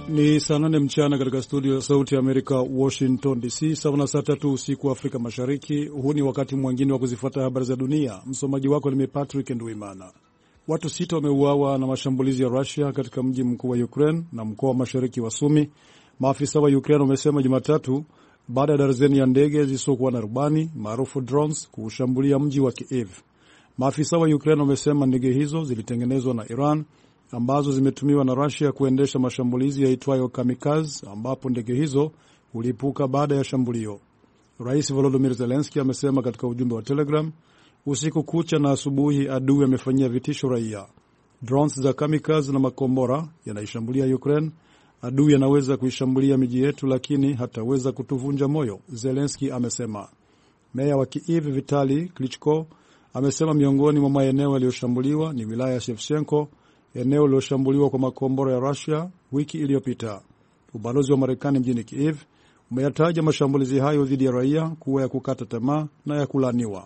Ni saa 8 mchana katika studio ya Sauti ya Amerika, Washington DC, sawa na saa 3 usiku wa Afrika Mashariki. Huu ni wakati mwingine wa kuzifuata habari za dunia. Msomaji wako ni Patrick Nduimana. Watu 6 wameuawa na mashambulizi ya Russia katika mji mkuu wa Ukraine na mkoa wa mashariki wa Sumi, maafisa wa Ukraine wamesema Jumatatu, baada ya darzeni ya ndege zisizokuwa na rubani maarufu drones kuushambulia mji wa Kiev. Maafisa wa Ukraine wamesema ndege hizo zilitengenezwa na Iran ambazo zimetumiwa na Russia kuendesha mashambulizi yaitwayo kamikaze, ambapo ndege hizo ulipuka baada ya shambulio. Rais Volodymyr Zelensky amesema katika ujumbe wa Telegram, usiku kucha na asubuhi adui amefanyia vitisho raia. Drones za kamikaze na makombora yanaishambulia Ukraine. Adui anaweza kuishambulia miji yetu, lakini hataweza kutuvunja moyo, Zelensky amesema. Meya wa Kiev Vitali Klitschko amesema miongoni mwa maeneo yaliyoshambuliwa ni wilaya ya Shevchenko, eneo lililoshambuliwa kwa makombora ya Russia wiki iliyopita. Ubalozi wa Marekani mjini Kiev umeyataja mashambulizi hayo dhidi ya raia kuwa ya kukata tamaa na ya kulaniwa.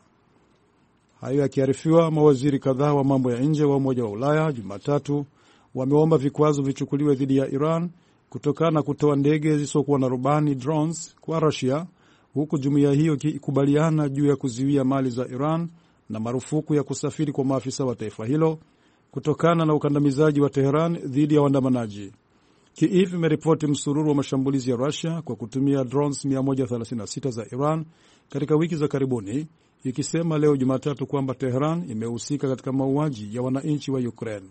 Hayo yakiarifiwa, mawaziri kadhaa wa mambo ya nje wa Umoja wa Ulaya Jumatatu wameomba vikwazo vichukuliwe dhidi ya Iran kutokana na kutoa ndege zisizokuwa na rubani drones kwa Russia, huku jumuiya hiyo ikikubaliana juu ya kuzuia mali za Iran na marufuku ya kusafiri kwa maafisa wa taifa hilo kutokana na ukandamizaji wa Teheran dhidi ya waandamanaji. Kiev imeripoti msururu wa mashambulizi ya Russia kwa kutumia drones 136 za Iran katika wiki za karibuni, ikisema leo Jumatatu kwamba Teheran imehusika katika mauaji ya wananchi wa Ukraine.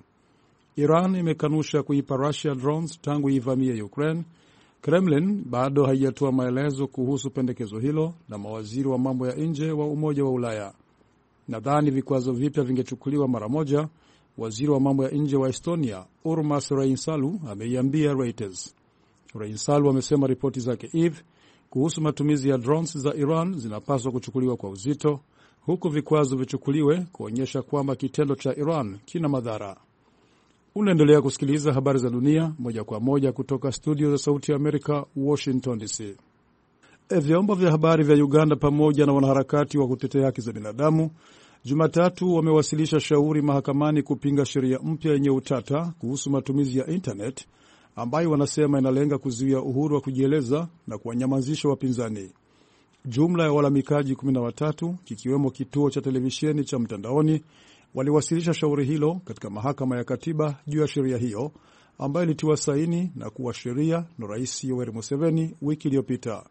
Iran imekanusha kuipa Russia drones tangu ivamie Ukraine. Kremlin bado haijatoa maelezo kuhusu pendekezo hilo na mawaziri wa mambo ya nje wa Umoja wa Ulaya. Nadhani vikwazo vipya vingechukuliwa mara moja, waziri wa mambo ya nje wa Estonia Urmas Reinsalu ameiambia Reuters. Reinsalu amesema ripoti za Kiev kuhusu matumizi ya drones za Iran zinapaswa kuchukuliwa kwa uzito, huku vikwazo vichukuliwe kuonyesha kwamba kitendo cha Iran kina madhara. Unaendelea kusikiliza habari za dunia moja kwa moja kutoka studio za Sauti ya Amerika, Washington DC. Vyombo vya habari vya Uganda pamoja na wanaharakati wa kutetea haki za binadamu Jumatatu wamewasilisha shauri mahakamani kupinga sheria mpya yenye utata kuhusu matumizi ya internet ambayo wanasema inalenga kuzuia uhuru wa kujieleza na kuwanyamazisha wapinzani. Jumla ya walalamikaji 13 kikiwemo kituo cha televisheni cha mtandaoni waliwasilisha shauri hilo katika mahakama ya katiba juu ya sheria hiyo ambayo ilitiwa saini na kuwa sheria na Rais Yoweri Museveni wiki iliyopita.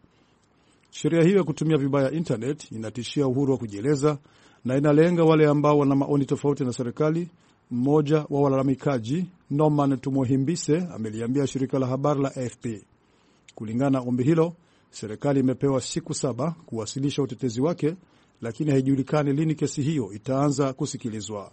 Sheria hiyo ya kutumia vibaya internet inatishia uhuru wa kujieleza na inalenga wale ambao wana maoni tofauti na serikali. Mmoja wa walalamikaji, Norman Tumuhimbise, ameliambia shirika la habari la AFP. Kulingana na ombi hilo, serikali imepewa siku 7 kuwasilisha utetezi wake, lakini haijulikani lini kesi hiyo itaanza kusikilizwa.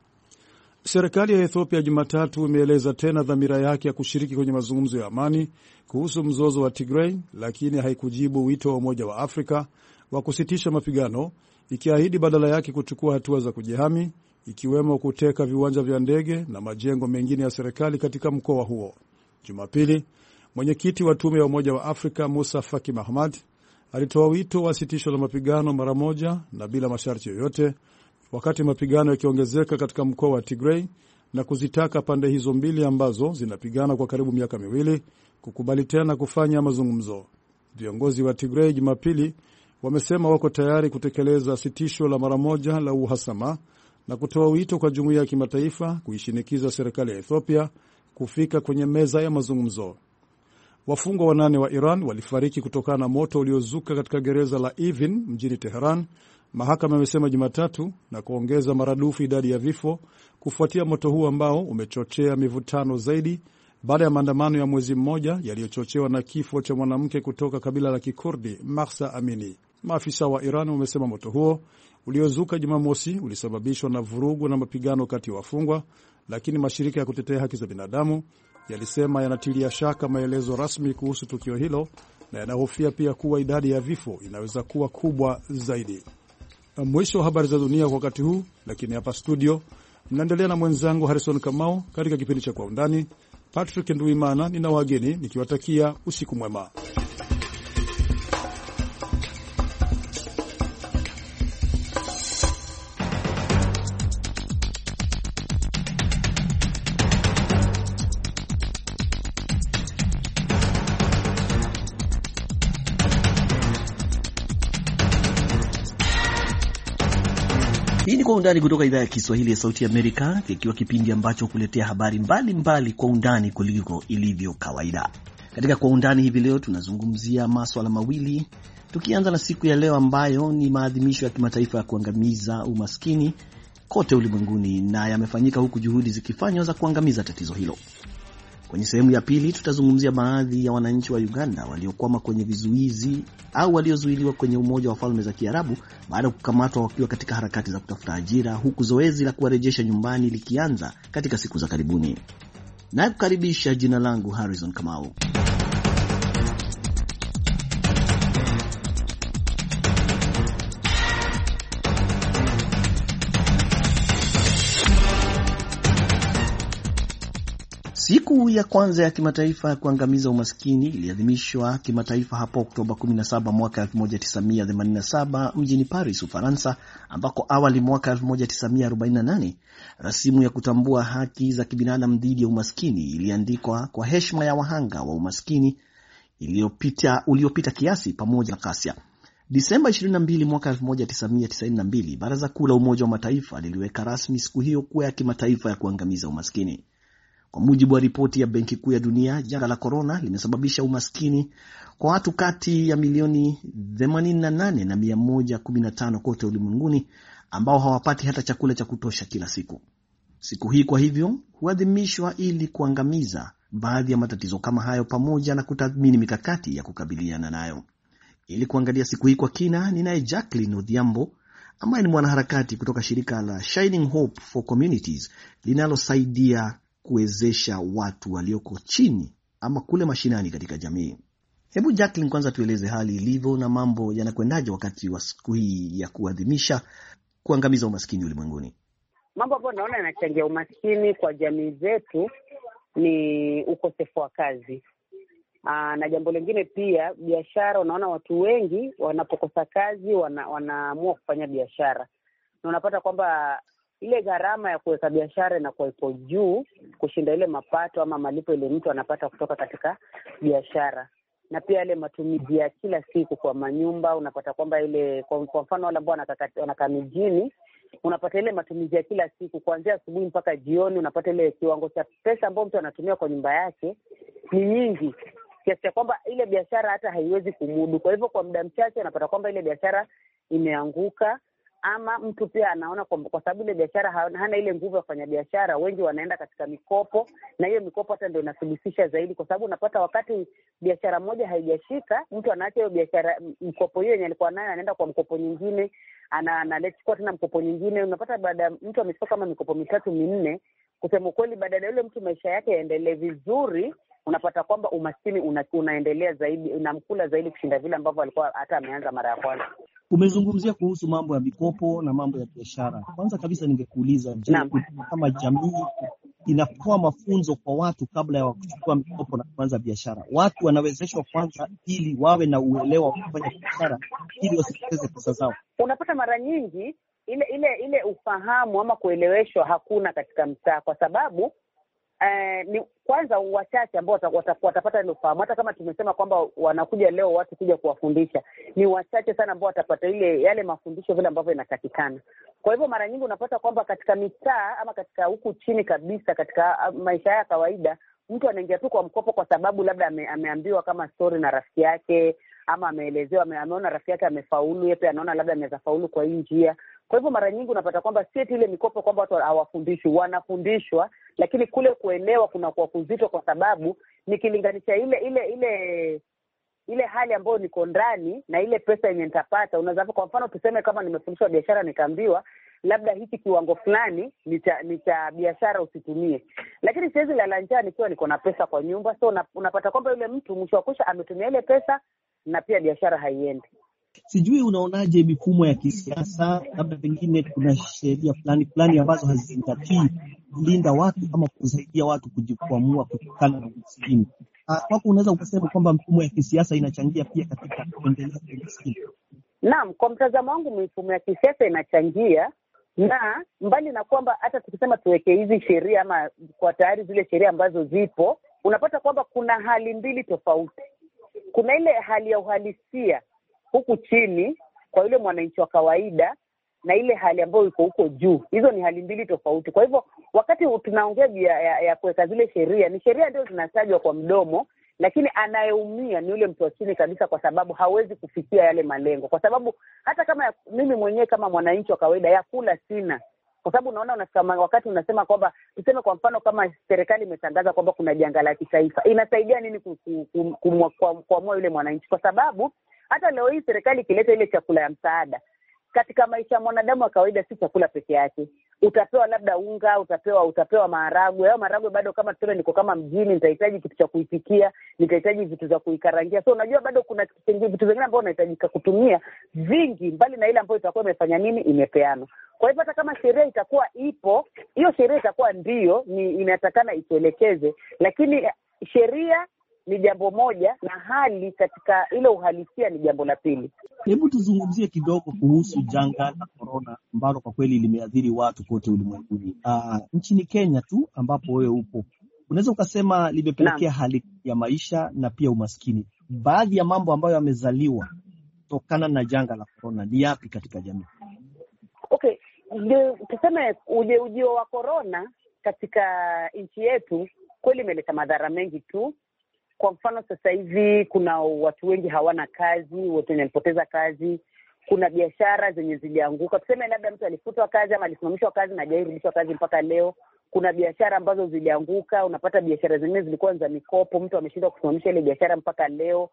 Serikali ya Ethiopia Jumatatu imeeleza tena dhamira yake ya kushiriki kwenye mazungumzo ya amani kuhusu mzozo wa Tigray, lakini haikujibu wito wa Umoja wa Afrika wa kusitisha mapigano, ikiahidi badala yake kuchukua hatua za kujihami, ikiwemo kuteka viwanja vya ndege na majengo mengine ya serikali katika mkoa huo. Jumapili, mwenyekiti wa tume ya Umoja wa Afrika Musa Faki Mahamat alitoa wito wa sitisho la mapigano mara moja na bila masharti yoyote, wakati mapigano yakiongezeka katika mkoa wa Tigray, na kuzitaka pande hizo mbili ambazo zinapigana kwa karibu miaka miwili kukubali tena kufanya mazungumzo. Viongozi wa Tigray Jumapili wamesema wako tayari kutekeleza sitisho la mara moja la uhasama na kutoa wito kwa jumuiya ya kimataifa kuishinikiza serikali ya Ethiopia kufika kwenye meza ya mazungumzo. Wafungwa 8 wa Iran walifariki kutokana na moto uliozuka katika gereza la Evin mjini Teheran, mahakama imesema Jumatatu, na kuongeza maradufu idadi ya vifo kufuatia moto huu ambao umechochea mivutano zaidi baada ya maandamano ya mwezi mmoja yaliyochochewa na kifo cha mwanamke kutoka kabila la Kikurdi Mahsa Amini. Maafisa wa Iran wamesema moto huo uliozuka Jumamosi ulisababishwa na vurugu na mapigano kati ya wafungwa, lakini mashirika ya kutetea haki za binadamu yalisema yanatilia shaka maelezo rasmi kuhusu tukio hilo na yanahofia pia kuwa idadi ya vifo inaweza kuwa kubwa zaidi. Mwisho wa habari za dunia kwa wakati huu, lakini hapa studio mnaendelea na mwenzangu Harrison Kamau katika kipindi cha Kwa Undani. Patrick Nduimana nina wageni nikiwatakia usiku mwema. Hii ni Kwa Undani kutoka idhaa ya Kiswahili ya Sauti ya Amerika, kikiwa kipindi ambacho kuletea habari mbalimbali kwa undani kuliko ilivyo kawaida. Katika Kwa Undani hivi leo tunazungumzia masuala mawili, tukianza na siku ya leo ambayo ni maadhimisho ya kimataifa ya kuangamiza umaskini kote ulimwenguni, na yamefanyika huku juhudi zikifanywa za kuangamiza tatizo hilo. Kwenye sehemu ya pili tutazungumzia baadhi ya wananchi wa Uganda waliokwama kwenye vizuizi au waliozuiliwa kwenye Umoja wa Falme za Kiarabu baada ya kukamatwa wakiwa katika harakati za kutafuta ajira, huku zoezi la kuwarejesha nyumbani likianza katika siku za karibuni. Na kukaribisha, jina langu Harrison Kamau. Siku ya kwanza ya kimataifa ya kuangamiza umaskini iliadhimishwa kimataifa hapo Oktoba 17 mwaka 1987 mjini Paris, Ufaransa, ambako awali mwaka 1948 rasimu ya kutambua haki za kibinadamu dhidi ya umaskini iliandikwa kwa heshima ya wahanga wa umaskini uliopita kiasi pamoja na ghasia. Disemba 22 mwaka 1992, Baraza Kuu la Umoja wa Mataifa liliweka rasmi siku hiyo kuwa ya kimataifa ya kuangamiza umaskini. Kwa mujibu wa ripoti ya Benki Kuu ya Dunia, janga la corona limesababisha umaskini kwa watu kati ya milioni 88 na 115 kote ulimwenguni, ambao hawapati hata chakula cha kutosha kila siku. Siku hii kwa hivyo huadhimishwa ili kuangamiza baadhi ya matatizo kama hayo pamoja na kutathmini mikakati ya kukabiliana nayo. Ili kuangalia siku hii kwa kina, ninaye Jacqueline Odhiambo ambaye ni mwanaharakati kutoka shirika la Shining Hope for Communities linalosaidia kuwezesha watu walioko chini ama kule mashinani katika jamii. Hebu Jacqueline, kwanza tueleze hali ilivyo na mambo yanakwendaje wakati wa siku hii ya kuadhimisha kuangamiza umaskini ulimwenguni. Mambo ambayo naona yanachangia umaskini kwa jamii zetu ni ukosefu wa kazi. Na jambo lingine pia, biashara. Unaona watu wengi wanapokosa kazi wanaamua kufanya biashara, na unapata kwamba ile gharama ya kuweka biashara inakuwa ipo juu kushinda ile mapato ama malipo ile mtu anapata kutoka katika biashara. Na pia ile matumizi ya kila siku kwa manyumba, unapata kwamba ile, kwa mfano wale ambao wanakaa mijini, unapata ile matumizi ya kila siku kuanzia asubuhi mpaka jioni, unapata ile kiwango cha pesa ambayo mtu anatumia kwa nyumba yake ni nyingi kiasi cha kwamba ile biashara hata haiwezi kumudu. Kwa hivyo kwa muda mchache unapata kwamba ile biashara imeanguka, ama mtu pia anaona kwa sababu ile biashara hana ile nguvu ya kufanya biashara, wengi wanaenda katika mikopo, na hiyo mikopo hata ndio inasuluhisha zaidi, kwa sababu unapata wakati biashara moja haijashika, mtu anaacha hiyo biashara, mkopo hiyo yenye alikuwa nayo, anaenda kwa mkopo nyingine, anachukua tena mkopo nyingine. Unapata baada mtu amechukua kama mikopo 3-4, kusema kweli baada ya yule mtu maisha yake yaendelee vizuri, unapata kwamba umaskini unaendelea zaidi, unamkula zaidi kushinda vile ambavyo alikuwa hata ameanza mara ya kwanza. Umezungumzia kuhusu mambo ya mikopo na mambo ya biashara. Kwanza kabisa ningekuuliza, je, kama jamii inatoa mafunzo kwa watu kabla ya kuchukua mikopo na kuanza biashara? Watu wanawezeshwa kwanza ili wawe na uelewa wa kufanya biashara ili wasipoteze pesa zao? Unapata mara nyingi ile ufahamu ama kueleweshwa hakuna katika mtaa, kwa sababu ni kwanza wachache ambao watapata ile ufahamu. Hata kama tumesema kwamba wanakuja leo watu kuja kuwafundisha, ni wachache sana ambao watapata yale mafundisho vile ambavyo inatakikana. Kwa hivyo mara nyingi unapata kwamba katika mitaa ama katika huku chini kabisa, katika maisha ya kawaida, mtu anaingia tu kwa mkopo kwa sababu labda ameambiwa kama story na rafiki yake, ama ameelezewa, ameona rafiki yake amefaulu, yeye pia anaona labda anaweza faulu kwa hii njia. Kwa hivyo mara nyingi unapata kwamba si ile mikopo kwamba watu hawafundishwi, wanafundishwa, lakini kule kuelewa kuna kwa kuzito, kwa sababu nikilinganisha ile hali ambayo niko ndani na ile pesa yenye nitapata. Unaweza kwa mfano tuseme kama nimefundishwa biashara, nikaambiwa labda hiki kiwango fulani ni cha biashara usitumie, lakini siwezi lala njaa nikiwa niko na pesa kwa nyumba. So unapata kwamba yule mtu mwisho wa kusha ametumia ile pesa na pia biashara haiendi. Sijui unaonaje mifumo ya kisiasa, labda pengine kuna sheria fulani ambazo hazizingatii kulinda watu ama kusaidia watu kujikwamua kutokana na umaskini. Kwako unaweza ukasema kwamba mifumo ya kisiasa inachangia pia katika kuendelea kwa umaskini? Naam, kwa mtazamo wangu mifumo ya kisiasa inachangia, na mbali na kwamba hata tukisema tuweke hizi sheria ama kwa tayari zile sheria ambazo zipo, unapata kwamba kuna hali mbili tofauti. Kuna ile hali ya uhalisia huku chini kwa yule mwananchi wa kawaida, na ile hali ambayo iko huko juu. Hizo ni hali mbili tofauti. Kwa hivyo wakati tunaongea ya kuweka zile sheria, ni sheria ndio zinatajwa kwa mdomo, lakini anayeumia ni yule mtu wa chini kabisa, kwa sababu hawezi kufikia yale malengo. Kwa sababu hata kama mimi mwenyewe kama mwananchi wa kawaida ya kula sina, kwa sababu unaona wakati unasema kwamba, tuseme kwa mfano kama serikali imetangaza kwamba kuna janga la kitaifa, inasaidia nini kuamua yule mwananchi? Kwa sababu hata leo hii serikali ikileta ile chakula ya msaada, katika maisha ya mwanadamu wa kawaida si chakula peke yake. Utapewa labda unga, utapewa maharagwe. Hayo maharagwe bado, kama tuseme niko kama mjini, nitahitaji kitu cha kuipikia, nitahitaji vitu za kuikarangia. So unajua bado kuna vitu vingine ambavyo unahitajika kutumia vingi, mbali na ile ambayo itakuwa imefanya nini, imepeana. Kwa hivyo hata kama sheria itakuwa ipo, hiyo sheria itakuwa ndio inatakana ituelekeze, lakini sheria ni jambo moja na hali katika ile uhalisia ni jambo la pili. Hebu tuzungumzie kidogo kuhusu janga la corona ambalo kwa kweli limeathiri watu kote ulimwenguni. Nchini Kenya tu ambapo wewe upo, unaweza ukasema limepelekea hali ya maisha na pia umaskini. Baadhi ya mambo ambayo yamezaliwa kutokana na janga la corona ni yapi katika jamii? Okay, tuseme ujio wa corona katika nchi yetu kweli imeleta madhara mengi tu. Kwa mfano sasa hivi kuna watu wengi hawana kazi, watu walipoteza kazi, kuna biashara zenye zilianguka. Tuseme labda mtu alifutwa kazi ama alisimamishwa kazi na hajarudishwa kazi mpaka leo. Kuna biashara ambazo zilianguka, unapata biashara zingine zilikuwa za mikopo, mtu ameshindwa kusimamisha ile biashara mpaka leo.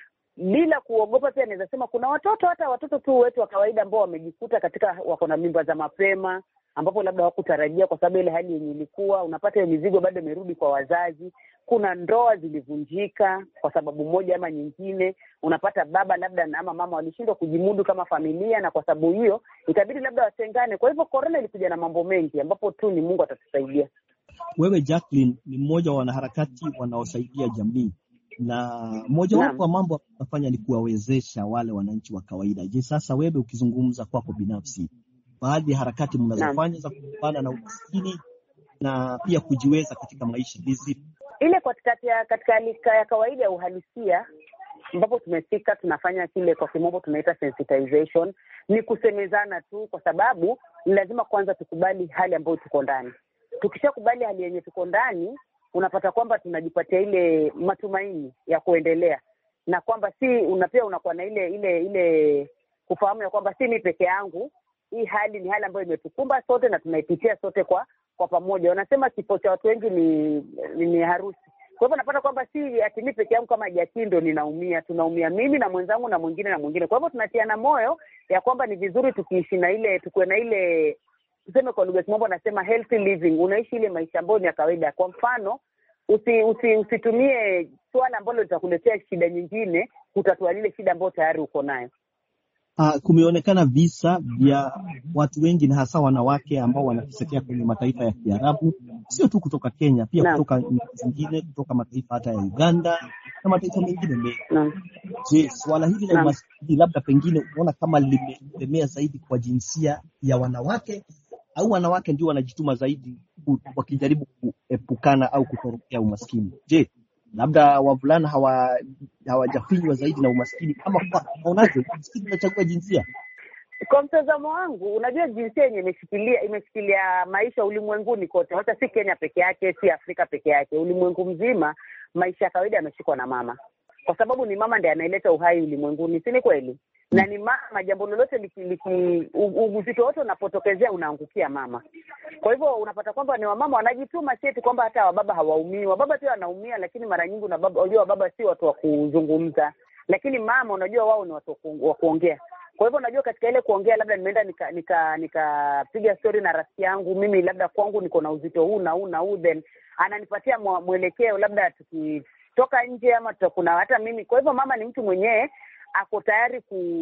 Bila kuogopa pia naweza sema kuna watoto tu wetu wa kawaida ambao wamejikuta katika wako na mimba za mapema, ambapo labda hawakutarajia kwa sababu ile hali yenye ilikuwa. Unapata hiyo mizigo bado imerudi kwa wazazi. Kuna ndoa zilivunjika kwa sababu moja ama nyingine. Unapata baba labda ama mama walishindwa kujimudu kama familia, na kwa sababu hiyo itabidi labda watengane. Kwa hivyo corona ilikuja na mambo mengi ambapo tu ni Mungu atatusaidia. Wewe Jacqueline ni mmoja wa wanaharakati wanaosaidia jamii, na mmoja wapo wa mambo unafanya ni kuwawezesha wale wananchi wa kawaida. Je, sasa wewe ukizungumza kwako binafsi, baadhi ya harakati mnazofanya za kupambana na umaskini na pia kujiweza katika maisha hizi? Ile katika ya kawaida ya uhalisia ambapo tumefika, tunafanya kile kwa kimombo tunaita sensitization, ni kusemezana tu, kwa sababu ni lazima kwanza tukubali hali ambayo tuko ndani. Tukishakubali hali yenye tuko ndani, unapata kwamba tunajipatia ile matumaini ya kuendelea, na kwamba pia unakuwa na ile kufahamu ya kwamba si mimi peke yangu. Hii hali ni hali ambayo imetukumba sote na tunaipitia sote kwa pamoja. Wanasema kifo cha watu wengi ni harusi. Kwa hivyo napata kwamba si ati mimi peke yangu kama Jakindo ninaumia, tunaumia mimi na mwenzangu na mwingine na mwingine. Kwa hivyo tunatiana moyo ya kwamba ni vizuri tukiishi na tukuwe na ile, tuseme kwa lugha kimombo nasema healthy living. Unaishi ile maisha ambayo ni ya kawaida. Kwa mfano, usitumie swala ambalo litakuletea shida nyingine kutatua ile shida ambayo tayari uko nayo. Kumeonekana visa vya watu wengi na hasa wanawake ambao wanatesekea kwenye mataifa ya Kiarabu, sio tu kutoka Kenya, pia kutoka nchi zingine, kutoka mataifa hata ya Uganda na mataifa mengine mengi. Je, swala hili la umaskini labda pengine unaona kama limelemea zaidi kwa jinsia ya wanawake, au wanawake ndio wanajituma zaidi wakijaribu kuepukana au kutorokea umaskini? Je, labda wavulana hawajafinywa zaidi na umaskini, ama unaonaje umaskini unachagua jinsia? Kwa mtazamo wangu, unajua jinsia yenye imeshikilia maisha ulimwenguni kote, hata si Kenya peke yake, si Afrika peke yake, ulimwengu mzima maisha ya kawaida yameshikwa na mama, kwa sababu ni mama ndiye anaileta uhai ulimwenguni, si ni kweli? Na ni mama, jambo lolote uzito wote unapotokezea unaangukia mama. Kwa hivyo unapata kwamba ni wamama wanajituma, si eti kwamba hata wababa hawaumii. Wababa pia wanaumia, lakini mara nyingi unajua wababa si watu wa kuzungumza, lakini mama unajua wao ni watu wa kuongea. Kwa hivyo unajua katika ile kuongea, labda nimeenda nikapiga story na rafiki yangu, mimi labda kwangu niko na uzito huu na huu na huu, then ananipatia mwelekeo, labda tukitoka nje ama kuna hata mimi. Kwa hivyo mama ni mtu mwenyewe ako tayari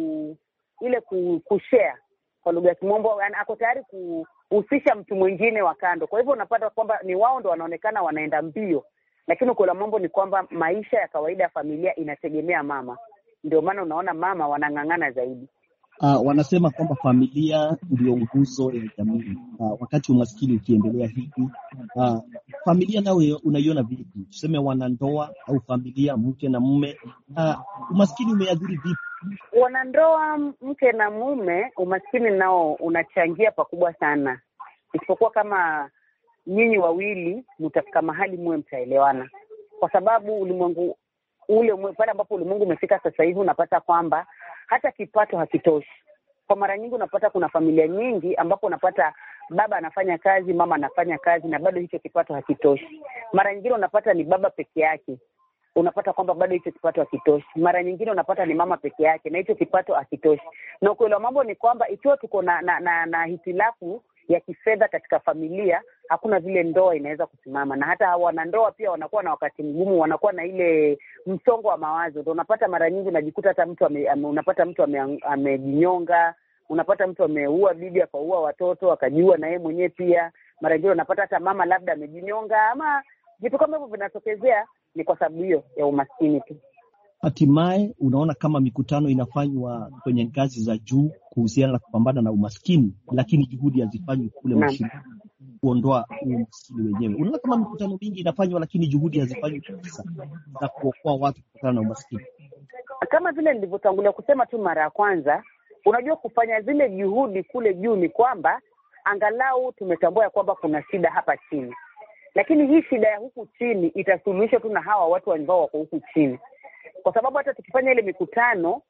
kushare kwa lugha ya kimombo, ako tayari kuhusisha mtu mwingine wa kando. Kwa hivyo unapata kwamba ni wao ndo wanaonekana wanaenda mbio, lakini kwa mambo ni kwamba maisha ya kawaida ya familia inategemea mama. Ndio maana unaona mama wanang'ang'ana zaidi. Wanasema kwamba familia ndio nguzo ya jamii. Wakati umaskini ukiendelea hivi, familia nawe unaiona vipi? Tuseme wanandoa au familia, mke na mume, umaskini umeathiri vipi Wanandoa mke na mume, umaskini nao unachangia pakubwa sana, isipokuwa kama nyinyi wawili mtafika mahali muwe mtaelewana, kwa sababu ulimwengu ule pale ambapo ulimwengu umefika sasa hivi unapata kwamba hata kipato hakitoshi. Kwa mara nyingi unapata kuna familia nyingi ambapo unapata baba anafanya kazi, mama anafanya kazi, na bado hicho kipato hakitoshi. Mara nyingine unapata ni baba peke yake, unapata kwamba bado hicho kipato hakitoshi. Mara nyingine unapata ni mama peke yake na hicho kipato hakitoshi. Na ukweli wa mambo ni kwamba ikiwa tuko na hitilafu ya kifedha katika familia, hakuna vile ndoa inaweza kusimama. Na hata wanandoa pia wanakuwa na wakati mgumu, wanakuwa na ile msongo wa mawazo. Ndio unapata mara nyingi unajikuta hata mtu unapata mtu amejinyonga, unapata mtu ameua bibi, akaua watoto, akajiua na yeye mwenyewe pia. Mara nyingine unapata hata mama labda amejinyonga, ama vitu kama hivyo vinatokezea, ni kwa sababu hiyo ya umaskini tu. Hatimaye unaona kama mikutano inafanywa kwenye ngazi za juu kuhusiana na kupambana na umaskini, lakini juhudi hazifanywi kule mashinani kuondoa umaskini wenyewe. Unaona kama mikutano mingi inafanywa, lakini juhudi hazifanywi kabisa za kuokoa watu kutokana na umaskini. Kama vile nilivyotangulia kusema tu mara ya kwanza, unajua kufanya zile juhudi kule juu ni kwamba angalau tumetambua kwamba kuna shida hapa chini. Lakini hii shida ya huku chini itasuluhishwa tu na hawa watu ambao wako huku chini. Kwa sababu hata tukifanya ile mikutano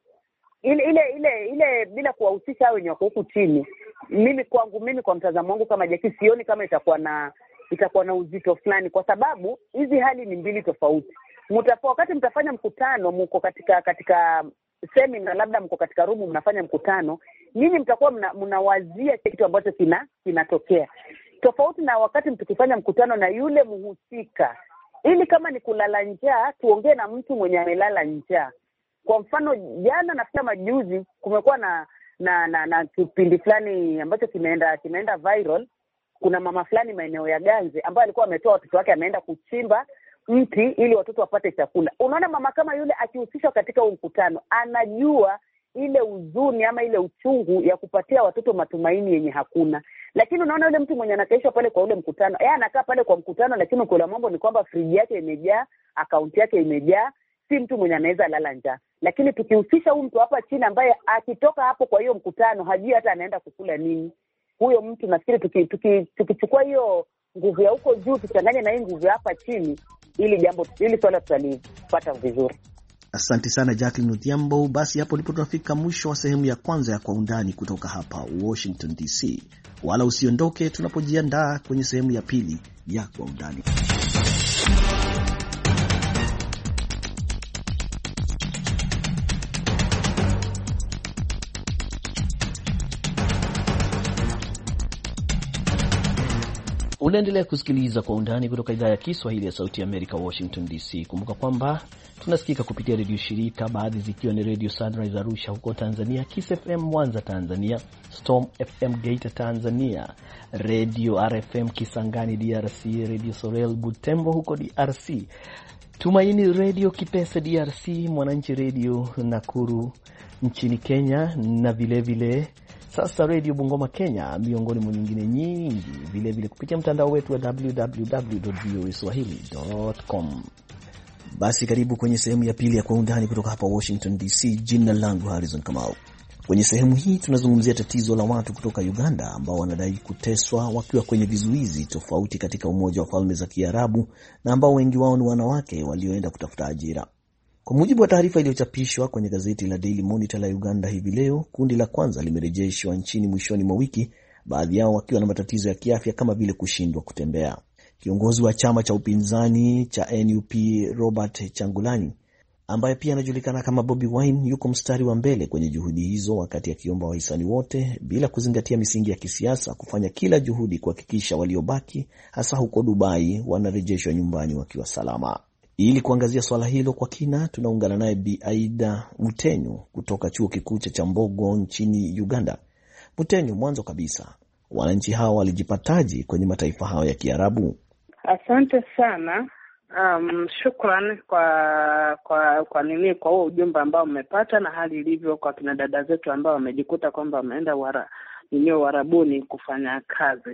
ile bila kuwahusisha hao wenye wako huku chini, mimi kwa mtazamo wangu kama Jackie, sioni kama itakuwa na uzito fulani, kwa sababu hizi hali ni mbili tofauti. Wakati mtafanya mkutano, mko katika seminar, labda mko katika room mnafanya mkutano, nyinyi mtakuwa mnawazia kitu ambacho kinatokea. Tofauti na wakati mtukifanya mkutano na yule mhusika, ili kama ni kulala njaa, tuongee na mtu mwenye amelala njaa. Kwa mfano jana na majuzi kumekuwa na kipindi fulani ambacho kimeenda viral. Kuna mama fulani maeneo ya Ganze ambaye alikuwa ametoa watoto wake, ameenda kuchimba mti ili watoto wapate chakula. Unaona, mama kama yule akihusishwa katika huo mkutano, anajua ile huzuni ama ile uchungu ya kupatia watoto matumaini yenye hakuna. Lakini unaona yule mtu mwenye anakaishwa pale kwa ule mkutano, yeye anakaa pale kwa mkutano, lakini kwa mambo ni kwamba friji yake imejaa, akaunti yake imejaa, si mtu mwenye anaweza lala njaa. Lakini tukihusisha huyu mtu hapa chini ambaye akitoka hapo kwa hiyo mkutano hajui hata anaenda kukula nini, huyo mtu nafikiri tukichukua hiyo nguvu ya huko juu tuchanganye na hii nguvu ya hapa chini, ili swala tutalipata vizuri. Asante sana Jacqueline Odhiambo. Basi hapo ndipo tunafika mwisho wa sehemu ya kwanza ya Kwa Undani kutoka hapa Washington DC. Wala usiondoke tunapojiandaa kwenye sehemu ya pili ya Kwa Undani. Unaendelea kusikiliza Kwa Undani kutoka idhaa ya Kiswahili ya Sauti ya Amerika, Washington DC. Kumbuka kwamba tunasikika kupitia redio shirika, baadhi zikiwa ni Radio Sunrise Arusha huko Tanzania, Kiss FM Mwanza Tanzania, Storm FM Geita Tanzania, Radio RFM Kisangani DRC, Radio Sorel Butembo huko DRC, Tumaini Radio Kipese DRC, Mwananchi Radio Nakuru nchini Kenya, na vile sasa Radio Bungoma Kenya, miongoni mwa nyingine nyingi, vile kupitia mtandao wetu wa www.voaswahili.com. Basi karibu kwenye sehemu ya pili ya Kwa Undani kutoka hapa Washington DC. Jina langu Harrison Kamau. Kwenye sehemu hii tunazungumzia tatizo la watu kutoka Uganda ambao wanadai kuteswa wakiwa kwenye vizuizi tofauti katika Umoja wa Falme za Kiarabu, na ambao wengi wao ni wanawake walioenda kutafuta ajira. Kwa mujibu wa taarifa iliyochapishwa kwenye gazeti la Daily Monitor la Uganda hivi leo, kundi la kwanza limerejeshwa nchini mwishoni mwa wiki, baadhi yao wakiwa na matatizo ya kiafya kama vile kushindwa kutembea. Kiongozi wa chama cha upinzani cha NUP Robert Changulani, ambaye pia anajulikana kama Bobby Wine, yuko mstari wa mbele kwenye juhudi hizo, wakati akiomba wahisani wote bila kuzingatia misingi ya kisiasa kufanya kila juhudi kuhakikisha waliobaki, hasa huko Dubai, wanarejeshwa nyumbani wakiwa salama. Ili kuangazia swala hilo kwa kina, tunaungana naye Bi Aida Mutenyo kutoka chuo kikuu cha Chambogo nchini Uganda. Mutenyo, mwanzo kabisa, wananchi hao walijipataji kwenye mataifa hao ya Kiarabu? Asante sana. Shukrani kwa huo ujumbe ambao umepata na hali ilivyo kwa kina dada zetu ambao wamejikuta kwamba wameenda Uarabuni kufanya kazi.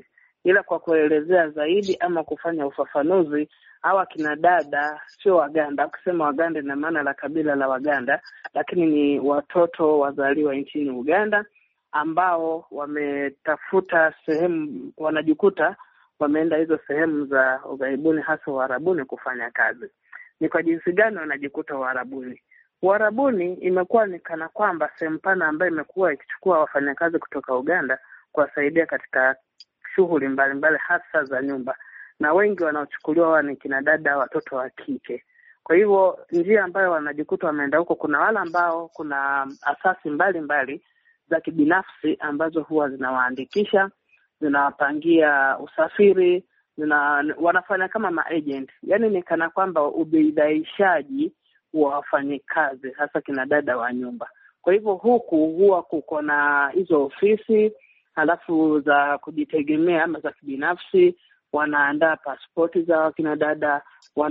ila kwa kuelezea zaidi ama kufanya ufafanuzi, hawa kina dada sio Waganda. Ukisema Waganda ina maana la kabila la Waganda, lakini ni watoto wazaliwa nchini Uganda ambao wametafuta sehemu, wanajikuta wameenda hizo sehemu za ughaibuni, hasa Uarabuni kufanya kazi. Ni kwa jinsi gani wanajikuta Uarabuni? Uarabuni imekuwa ni kana kwamba sehemu pana ambayo imekuwa ikichukua wafanyakazi kutoka Uganda kuwasaidia katika shughuli mbalimbali hasa za nyumba, na wengi wanaochukuliwa ni kina dada, watoto wa kike. Kwa hivyo njia ambayo wanajikuta wameenda huko, kuna wale ambao kuna asasi mbalimbali za kibinafsi ambazo huwa zinawaandikisha, zinawapangia usafiri, wanafanya kama maagent. Yaani ni kana kwamba ubidhaishaji wa wafanyikazi hasa kina dada wa nyumba. Kwa hivyo huku huwa kuko na hizo ofisi halafu za kujitegemea ama za kibinafsi, wanaandaa pasipoti za kina dada,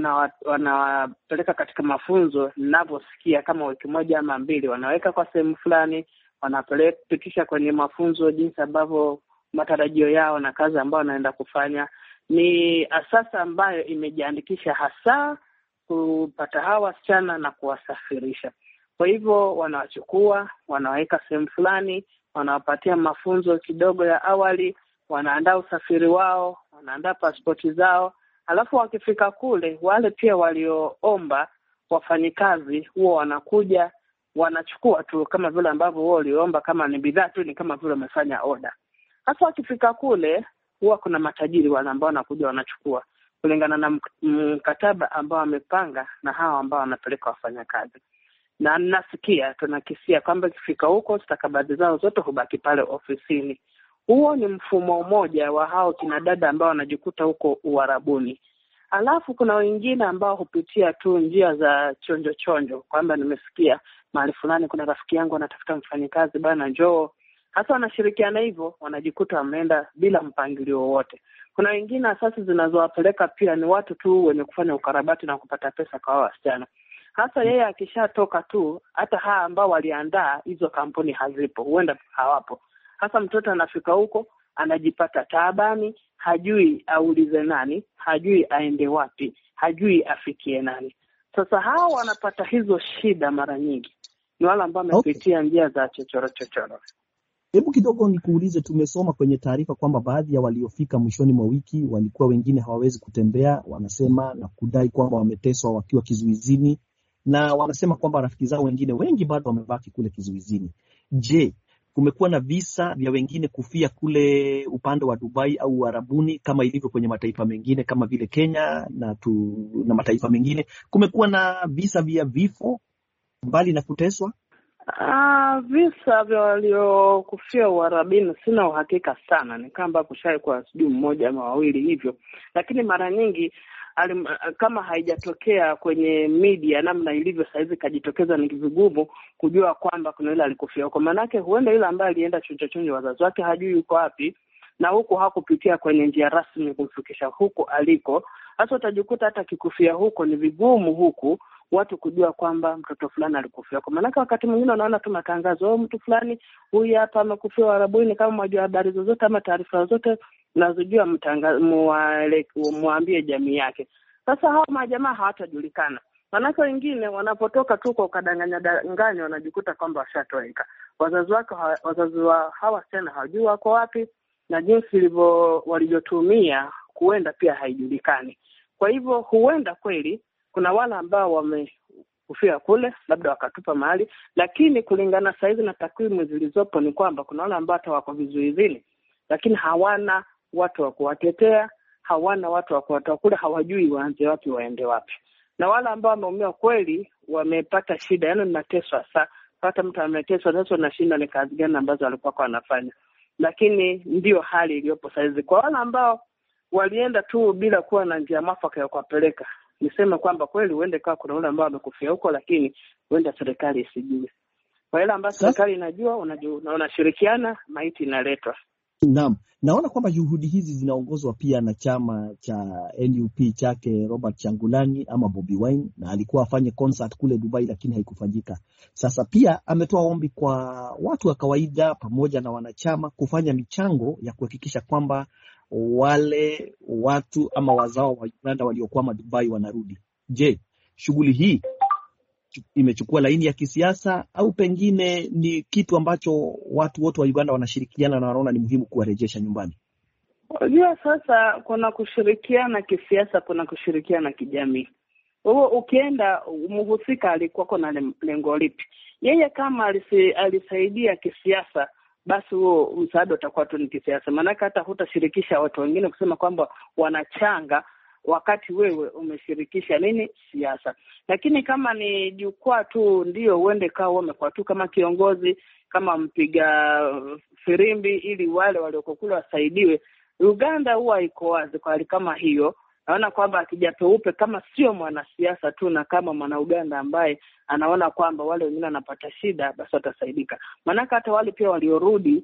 wanawapeleka katika mafunzo. Ninavyosikia kama wiki moja ama mbili wanaweka kwa sehemu fulani, wanapelekisha kwenye mafunzo jinsi ambavyo matarajio yao na kazi ambayo wanaenda kufanya. Ni asasi ambayo imejiandikisha hasa kupata hawa wasichana na kuwasafirisha. Kwa hivyo wanawachukua, wanaweka sehemu fulani, wanawapatia mafunzo kidogo ya awali, wanaandaa usafiri wao, wanaandaa pasipoti zao. Halafu wakifika kule, wale pia walioomba wafanyikazi huwa wanakuja, wanachukua tu kama vile ambavyo wao waliomba, kama ni bidhaa tu ni kama vile wamefanya order. Hasa wakifika kule, huwa kuna matajiri wale ambao wanakuja wanachukua kulingana na mkataba ambao wamepanga na hawa ambao wanapeleka wafanyakazi. Na nasikia, tunakisia kwamba ikifika huko stakabadhi zao zote hubaki pale ofisini. Huo ni mfumo mmoja wa hao kina dada ambao wanajikuta huko Uarabuni. Alafu kuna wengine ambao hupitia tu njia za chonjo, kwamba nimesikia mahali fulani kuna rafiki yangu anatafuta mfanyikazi bana, njoo. Hasa wanashirikiana hivyo, wanajikuta wameenda bila mpangilio wowote. Kuna wengine asasi zinazowapeleka pia ni watu tu wenye kufanya ukarabati na kupata pesa kwa wasichana. Hasa yeye akishatoka tu, hata haa ambao waliandaa hizo kampuni hazipo, huenda hawapo. Hasa mtoto anafika huko, anajipata taabani, hajui aulize nani, hajui aende wapi, hajui afikie nani. Sasa hao wanapata hizo shida mara nyingi. Ni wale ambao wamepitia njia za chochoro. Hebu kidogo nikuulize, tumesoma kwenye taarifa kwamba baadhi ya waliofika mwishoni mwa wiki walikuwa wengine hawawezi kutembea, wanasema, na kudai kwamba wameteswa wakiwa kizuizini, na wanasema kwamba rafiki zao wengine wengi bado wamebaki kule kizuizini. Je, kumekuwa na visa vya wengine kufia kule upande wa Dubai au Uarabuni kama ilivyo kwenye mataifa mengine kama vile Kenya na mataifa mengine? Kumekuwa na visa vya vifo mbali na kuteswa? Visa vya waliokufia Uarabuni sina uhakika sana. Ni kama kushai kwa sijui mmoja ama wawili hivyo. Lakini mara nyingi kama haijatokea kwenye media namna ilivyo saizi kajitokeza, ni vigumu kujua kwamba kuna yule alikufia huko. Manake huenda yule ambaye alienda chonjo wazazi wake hajui yuko wapi, na huko hakupitia kwenye njia rasmi kumfikisha huko aliko. Hasa utajikuta hata kikufia huko ni vigumu huku watu kujua kwamba mtoto fulani alikufia huko. Manake wakati mwingine unaona tu matangazo, mtu fulani huyu hapa amekufia Uarabuni, kama mwajua habari zozote ama taarifa zozote nazojua muambie jamii yake. Sasa hao majamaa hawatajulikana. Manake wengine wanapotoka tu kwa ukadanganya wanajikuta kwamba washatoweka. Wazazi wa hawa tena hawajui wako wapi, na jinsi walivyotumia kuenda pia haijulikani. Kwa hivyo huenda kweli kuna wale ambao wamekufia kule, labda wakatupa mahali, lakini kulingana saizi na takwimu zilizopo ni kwamba kuna wale ambao hata wako vizuizini, lakini hawana watu wa kuwatetea, hawana watu wa kuwatoa kule, hawajui waanze wapi waende wapi. Na wale ambao wameumia kweli wamepata shida, yaani mnateswa sasa. Hata mtu ameteswa sasa na shinda ni kazi gani ambazo alikuwa wanafanya. Lakini ndio hali iliyopo saizi. Kwa wale ambao walienda tu bila kuwa na njia mwafaka ya kuwapeleka, niseme kwamba kweli uende kwa kuna wale ambao wamekufia huko, lakini uende serikali isijue. Kwa ile ambayo serikali inajua, unashirikiana, maiti inaletwa. Naam, naona kwamba juhudi hizi zinaongozwa pia na chama cha NUP chake Robert Changulani ama Bobi Wine, na alikuwa afanye concert kule Dubai lakini haikufanyika. Sasa pia ametoa ombi kwa watu wa kawaida pamoja na wanachama kufanya michango ya kuhakikisha kwamba wale watu ama wazao wa Uganda waliokwama Dubai wanarudi. Je, shughuli hii imechukua laini ya kisiasa au pengine ni kitu ambacho watu wote wa Uganda wanashirikiana na wanaona ni muhimu kuwarejesha nyumbani? Unajua sasa kuna kushirikiana kisiasa, kuna kushirikiana kijamii. Wewe ukienda, mhusika alikuwa na lengo lipi? Yeye kama alisaidia kisiasa, basi huo msaada utakuwa tu ni kisiasa. Maana hata hutashirikisha watu wengine kusema kwamba wanachanga wakati wewe umeshirikisha nini siasa. Lakini kama ni jukwaa tu, ndio uende kao umekuwa tu kama kiongozi, kama mpiga firimbi ili wale waliokokula wasaidiwe. Uganda huwa iko wazi kwa hali kama hiyo. Naona kwamba akija peupe kama sio mwanasiasa tu na kama mwana Uganda ambaye anaona kwamba wale wengine wanapata shida, basi watasaidika. Maana hata wale pia waliorudi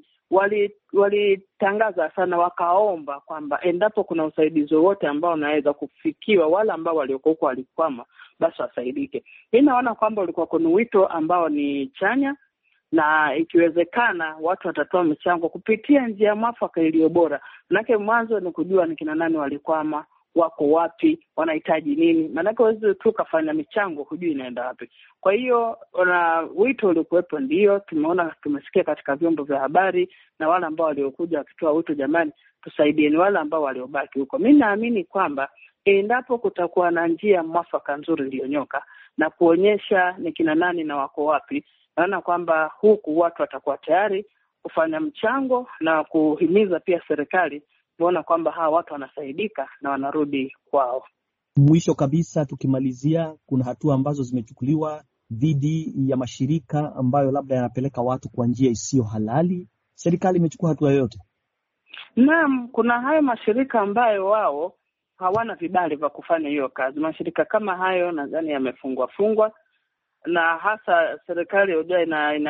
walitangaza sana, wakaomba kwamba endapo kuna usaidizi wote ambao unaweza kufikiwa wale ambao waliokuwa walikwama, basi wasaidike. Mimi naona kwamba ulikuwa kuna wito ambao ni chanya, na ikiwezekana watu watatoa michango kupitia njia mwafaka iliyo bora. Manake mwanzo ni kujua ni kina nani walikwama, wako wapi, wanahitaji nini. Manake wewe tu kafanya michango hujui inaenda wapi. Kwa hiyo wito ulikuwepo, ndio tumeona, tumesikia katika vyombo vya habari na wale ambao waliokuja wakitoa wito, jamani tusaidieni wale ambao waliobaki huko. Mimi naamini kwamba endapo kutakuwa na njia mwafaka nzuri iliyonyoka na kuonyesha ni kina nani na wako wapi, naona kwamba huku watu watakuwa tayari kufanya mchango na kuhimiza pia serikali kuona kwamba hawa watu wanasaidika na wanarudi kwao. Mwisho kabisa tukimalizia, kuna hatua ambazo zimechukuliwa dhidi ya mashirika ambayo labda yanapeleka watu kwa njia isiyo halali. Serikali imechukua hatua yoyote? Naam, kuna hayo mashirika ambayo wao hawana vibali vya kufanya hiyo kazi. Mashirika kama hayo nadhani yamefungwa, na hasa serikali hoja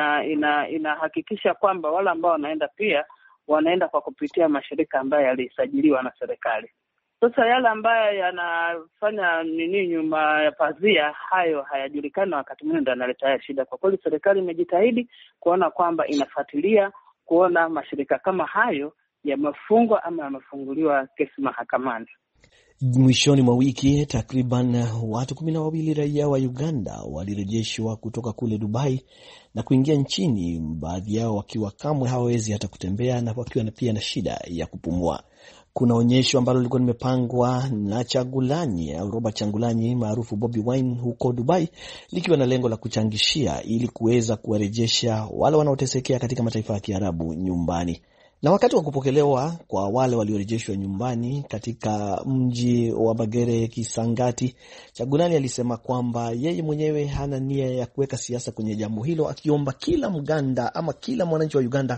inahakikisha kwamba wale ambao wanaenda pia wanaenda kwa kupitia mashirika ambayo yalisajiliwa na serikali. Sasa yale ambayo yanafanya nini nyuma ya pazia, hayo hayajulikani, wakati mwingine ndio yanaleta shida. Kwa kweli serikali imejitahidi kuona kwamba inafuatilia kuona mashirika kama hayo yamefungwa ama yamefunguliwa kesi mahakamani. Mwishoni mwa wiki takriban watu 12 raia wa Uganda walirejeshwa kutoka kule Dubai na kuingia nchini, baadhi yao wakiwa kamwe hawawezi hata kutembea na wakiwa pia na shida ya kupumua. Kuna onyesho ambalo lilikuwa limepangwa na Chagulanyi au Robert Chagulanyi maarufu Bobby Wine huko Dubai, likiwa na lengo la kuchangishia ili kuweza kuwarejesha wale wanaotesekea katika mataifa ya Kiarabu nyumbani. Na wakati wa kupokelewa kwa wale waliorejeshwa nyumbani katika mji wa Bagere Kisangati, Chagulanyi alisema kwamba yeye mwenyewe hana nia ya kuweka siasa kwenye jambo hilo, akiomba kila Mganda ama kila mwananchi wa Uganda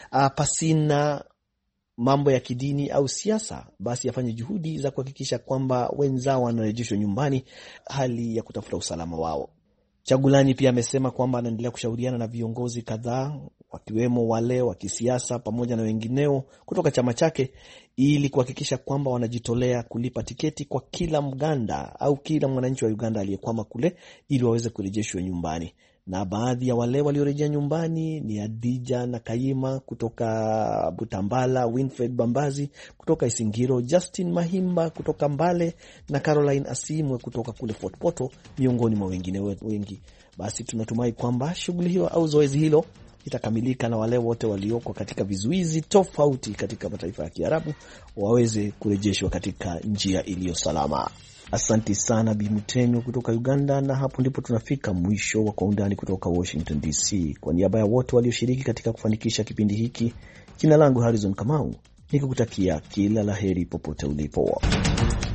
pasina mambo ya kidini au siasa, basi afanye juhudi za kuhakikisha kwamba wenzao wanarejeshwa nyumbani, hali ya kutafuta usalama wao. Chagulanyi pia amesema kwamba anaendelea kushauriana na viongozi kadhaa, wakiwemo wale wa kisiasa pamoja na wengineo kutoka chama chake, ili kuhakikisha kwamba wanajitolea kulipa tiketi kwa kila Mganda au kila mwananchi wa Uganda aliyekwama kule ili waweze kurejeshwa nyumbani. Na baadhi ya wale waliorejea nyumbani ni Adija na Kayima kutoka Butambala, Winfred Bambazi kutoka Isingiro, Justin Mahimba kutoka Mbale na Caroline Asimwe kutoka kule Fort Portal, miongoni mwa wengine wengi. Basi tunatumai kwamba shughuli hiyo au zoezi hilo itakamilika na wale wote walioko katika vizuizi tofauti katika mataifa ya Kiarabu waweze kurejeshwa katika njia iliyo salama. Asante sana Bi Mutenyo kutoka Uganda, na hapo ndipo tunafika mwisho wa Kwa Undani kutoka Washington DC. Kwa niaba ya wote walioshiriki katika kufanikisha kipindi hiki, jina langu Harrison Kamau, nikikutakia kila laheri popote ulipo.